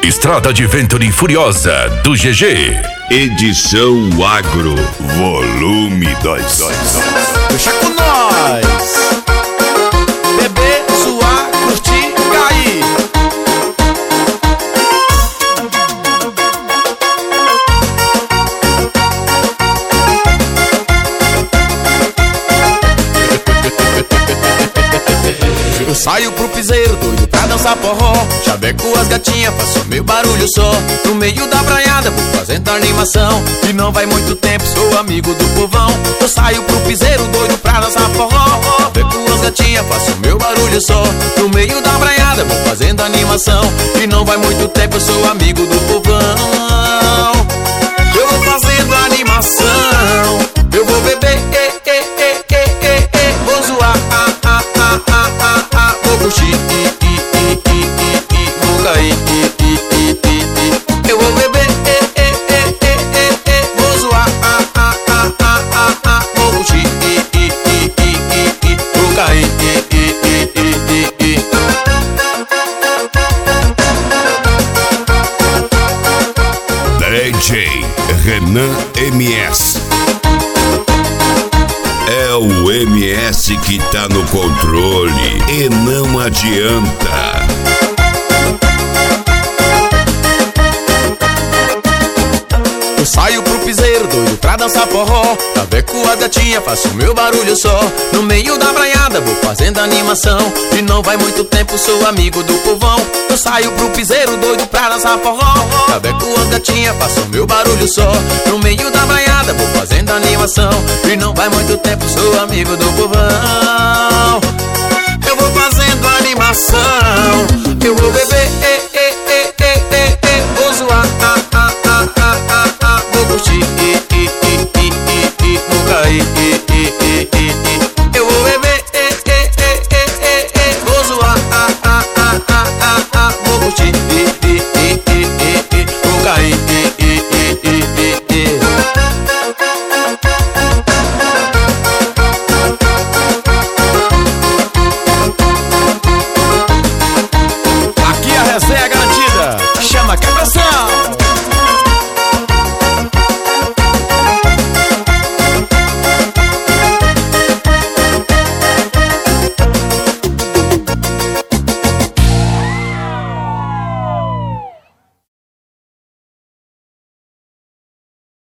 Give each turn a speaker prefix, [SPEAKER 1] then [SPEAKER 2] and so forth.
[SPEAKER 1] Estrada de Venturi Furiosa, do GG.
[SPEAKER 2] Edição Agro, volume 2.
[SPEAKER 3] Deixa com nós. Beber, suar, curtir, cair. Eu saio pro piseiro, doido pra dançar forró. Chaveco as gatinhas, faço meu barulho só. No meio da braiada, vou fazendo animação. E não vai muito tempo, sou amigo do povão. Eu saio pro piseiro, doido pra dançar forró. Chaveco as gatinhas, faço meu barulho só. No meio da braiada, vou fazendo animação. E não vai muito tempo, eu sou amigo do povão. Eu vou fazendo animação. Eu vou beber, vou zoar, vou curtir, vou cair, eu vou beber, vou zoar, vou curtir, vou cair.
[SPEAKER 2] DJ Renan MS. É o MS que tá no controle e não adianta.
[SPEAKER 3] Eu saio pro piseiro, doido pra dançar forró. Chaveco a gatinha, faço meu barulho só. No meio da braiada, vou fazendo animação. E não vai muito tempo, sou amigo do povão. Eu saio pro piseiro, doido pra dançar forró. Chaveco a gatinha, faço meu barulho só. No meio da braiada, vou fazendo animação. E não vai muito tempo, sou amigo do povão. Eu vou fazendo animação. Eu vou beber,